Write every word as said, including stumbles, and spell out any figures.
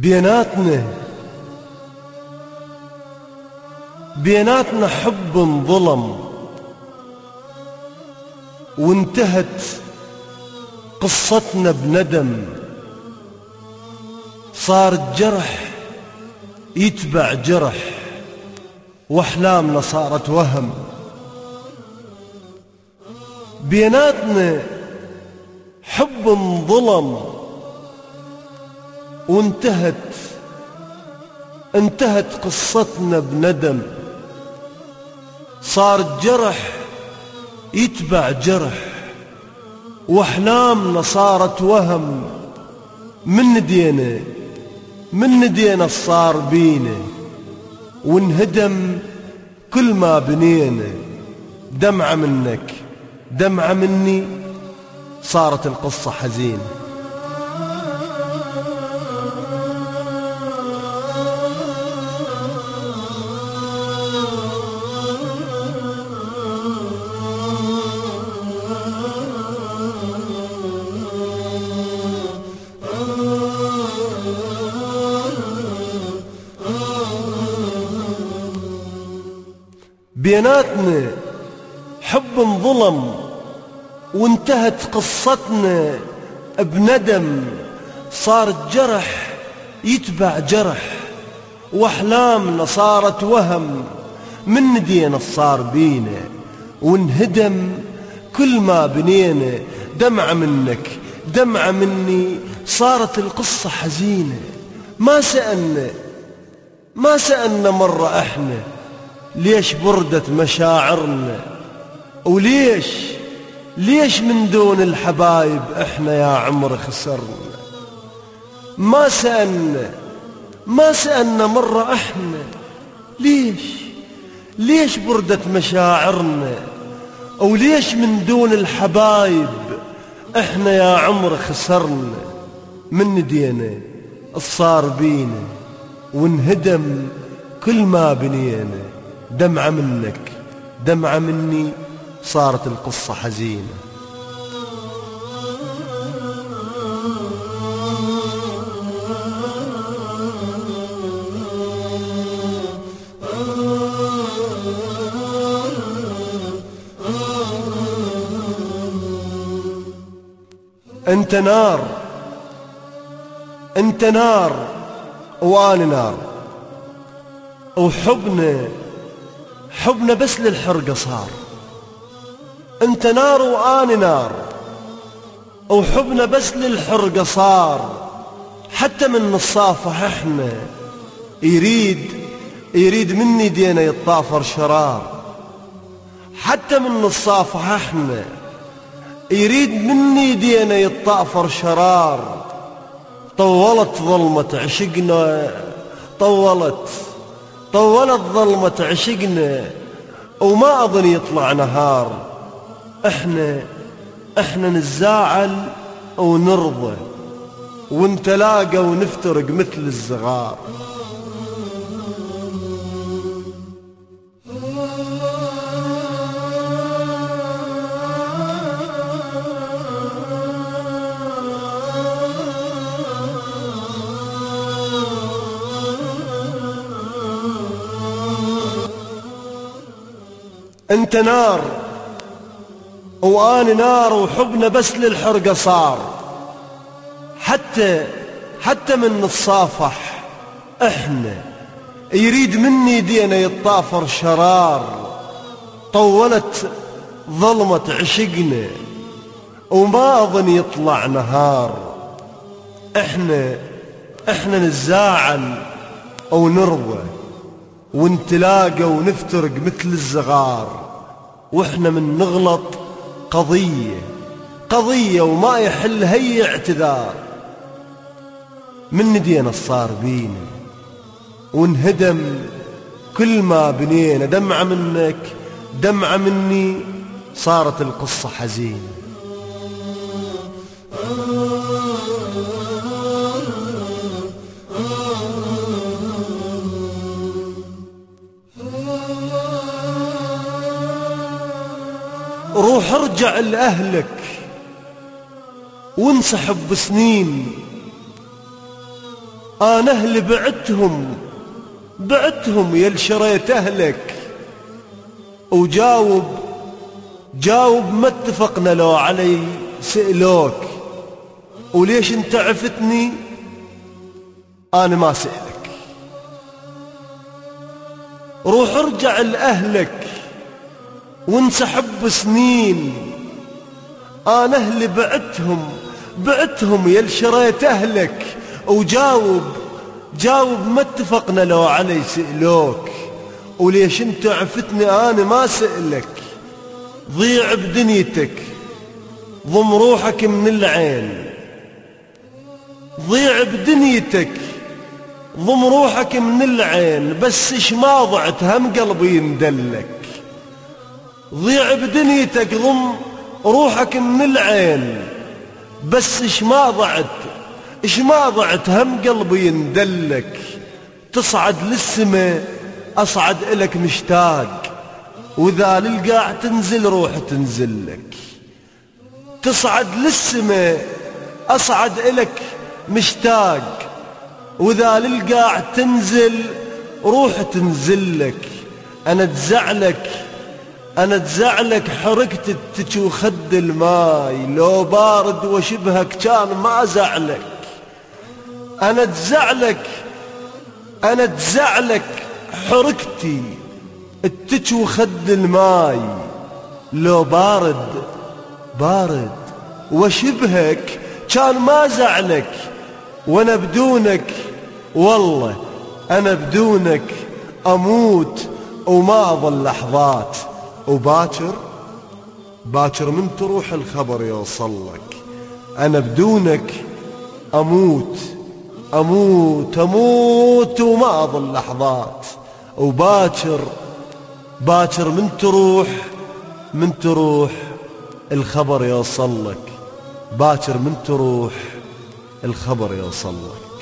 بيناتنا بيناتنا حب انظلم، وانتهت قصتنا بندم. صار الجرح يتبع جرح، واحلامنا صارت وهم. بيناتنا حب انظلم، وانتهت انتهت قصتنا بندم. صار الجرح يتبع جرح، واحلامنا صارت وهم. من ندينا من ندينا الصار بينا، وانهدم كل ما بنينا. دمعة منك دمعة مني، صارت القصة حزينة. بيناتنا حب انظلم، وانتهت قصتنا بندم. صار الجرح يتبع جرح، واحلامنا صارت وهم. من ندينا الصار بينا، وانهدم كل ما بنينا. دمعة منك دمعة مني، صارت القصة حزينة. ما سألنا ما سألنا مرة احنا ليش بردت مشاعرنا، وليش ليش من دون الحبايب احنا يا عمر خسرنا. ما سألنا ما سألنا مرة احنا ليش ليش بردت مشاعرنا، وليش من دون الحبايب احنا يا عمر خسرنا. من ندينا الصار بينا، وانهدم كل ما بنينا. دمعة منك دمعة مني، صارت القصة حزينة. انت نار انت نار وانا نار، وحبنا حبنا بس للحرقة صار. انت نار وانا نار، وحبنا بس للحرقة صار. حتى من نصافح احنا يريد يريد من يدينا يتطافر شرار. حتى من نصافح احنا يريد من يدينا يتطافر شرار. طولت ظلمة عشقنا طولت طولت ظلمة عشقنا، وما أظن يطلع نهار. احنا احنا نتزاعل ونرضى، ونتلاقى ونفترق مثل الصغار. انت نار وانا نار، وحبنا بس للحرقة صار. حتى حتى من نتصافح احنا يريد من يدينا يتطافر شرار. طولت ظلمة عشقنا، وما اظن يطلع نهار. احنا احنا نتزاعل او نرضى، ونتلاقى ونفترق مثل الصغار. واحنا من نغلط قضية قضية، وما يحل هي اعتذار. من ندينا الصار بينا، وانهدم كل ما بنينا. دمعة منك دمعة مني، صارت القصة حزينة. روح ارجع لأهلك وانسحب بسنين، أنا أهلي بعتهم بعتهم يا شريت أهلك. وجاوب جاوب ما اتفقنا لو علي سألوك، وليش انت عفتني أنا ما سألك. روح ارجع لأهلك وانسحب سنين. أنا أهلي بعتهم بعتهم يا شريت أهلك. وجاوب جاوب ما اتفقنا لو علي سألوك، وليش انت عفتني أنا ما سألك. ضيع بدنيتك ضم روحك من العين، ضيع بدنيتك ضم روحك من العين، بس ايش ما ضعت هم قلبي يندلك. ضيع بدنيتك ضم روحك من العين، بس ايش ما ضعت ايش ما ضعت هم قلبي يندلك. تصعد للسماء أصعد إلك مشتاق، وإذا للقاع تنزل روح تنزلك. تصعد للسماء أصعد إلك مشتاق، وإذا للقاع تنزل روح تنزلك. أنا تزعلك أنا تزعلك حركت التج وخد الماي، لو بارد وشبهك كان ما زعلك. أنا تزعلك أنا تزعلك حركتي التج وخد الماي، لو بارد بارد وشبهك كان ما زعلك. وانا بدونك والله انا بدونك اموت وما اظل لحظات. وباكر باكر من تروح الخبر يوصلك. انا بدونك اموت اموت اموت وما اظل لحظات. وباكر باكر من تروح من تروح الخبر يوصلك. باكر من تروح الخبر يوصلك.